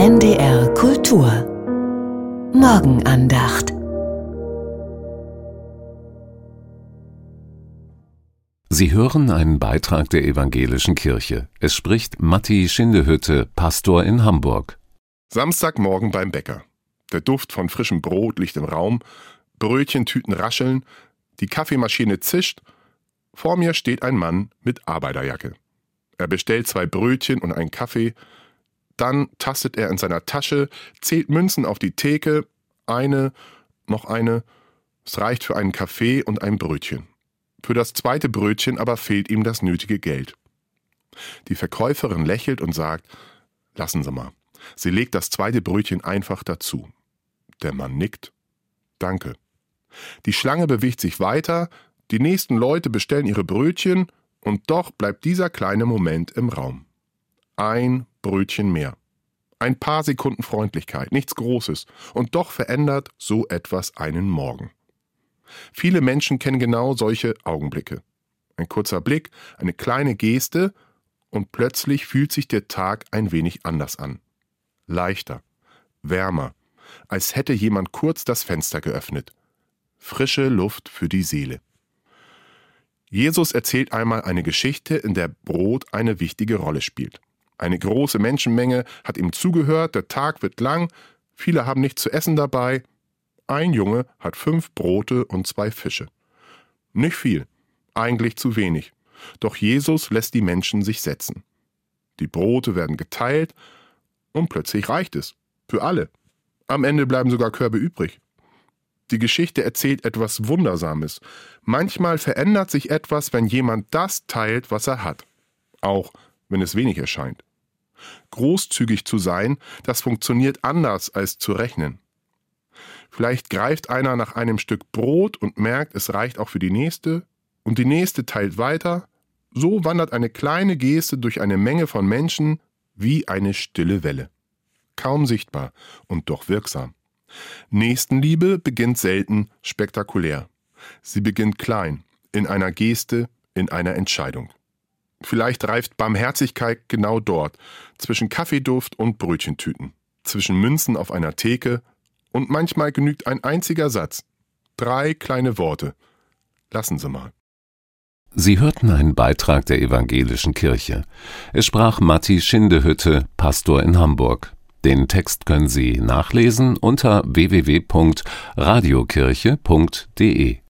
NDR Kultur Morgenandacht. Sie hören einen Beitrag der Evangelischen Kirche. Es spricht Matti Schindehütte, Pastor in Hamburg. Samstagmorgen beim Bäcker. Der Duft von frischem Brot liegt im Raum, Brötchentüten rascheln, die Kaffeemaschine zischt. Vor mir steht ein Mann mit Arbeiterjacke. Er bestellt 2 Brötchen und einen Kaffee. Dann tastet er in seiner Tasche, zählt Münzen auf die Theke. Eine, noch eine. Es reicht für einen Kaffee und ein Brötchen. Für das zweite Brötchen aber fehlt ihm das nötige Geld. Die Verkäuferin lächelt und sagt: Lassen Sie mal. Sie legt das zweite Brötchen einfach dazu. Der Mann nickt. Danke. Die Schlange bewegt sich weiter, die nächsten Leute bestellen ihre Brötchen und doch bleibt dieser kleine Moment im Raum. Ein Brötchen mehr. Ein paar Sekunden Freundlichkeit, nichts Großes, und doch verändert so etwas einen Morgen. Viele Menschen kennen genau solche Augenblicke. Ein kurzer Blick, eine kleine Geste und plötzlich fühlt sich der Tag ein wenig anders an. Leichter, wärmer, als hätte jemand kurz das Fenster geöffnet. Frische Luft für die Seele. Jesus erzählt einmal eine Geschichte, in der Brot eine wichtige Rolle spielt. Eine große Menschenmenge hat ihm zugehört, der Tag wird lang, viele haben nichts zu essen dabei. Ein Junge hat 5 Brote und 2 Fische. Nicht viel, eigentlich zu wenig. Doch Jesus lässt die Menschen sich setzen. Die Brote werden geteilt und plötzlich reicht es. Für alle. Am Ende bleiben sogar Körbe übrig. Die Geschichte erzählt etwas Wundersames. Manchmal verändert sich etwas, wenn jemand das teilt, was er hat. Auch wenn es wenig erscheint. Großzügig zu sein, das funktioniert anders als zu rechnen. Vielleicht greift einer nach einem Stück Brot und merkt, es reicht auch für die nächste, und die nächste teilt weiter. So wandert eine kleine Geste durch eine Menge von Menschen wie eine stille Welle. Kaum sichtbar und doch wirksam. Nächstenliebe beginnt selten spektakulär. Sie beginnt klein, in einer Geste, in einer Entscheidung. Vielleicht reift Barmherzigkeit genau dort, zwischen Kaffeeduft und Brötchentüten, zwischen Münzen auf einer Theke, und manchmal genügt ein einziger Satz. 3 kleine Worte. Lassen Sie mal. Sie hörten einen Beitrag der Evangelischen Kirche. Es sprach Matti Schindehütte, Pastor in Hamburg. Den Text können Sie nachlesen unter www.radiokirche.de.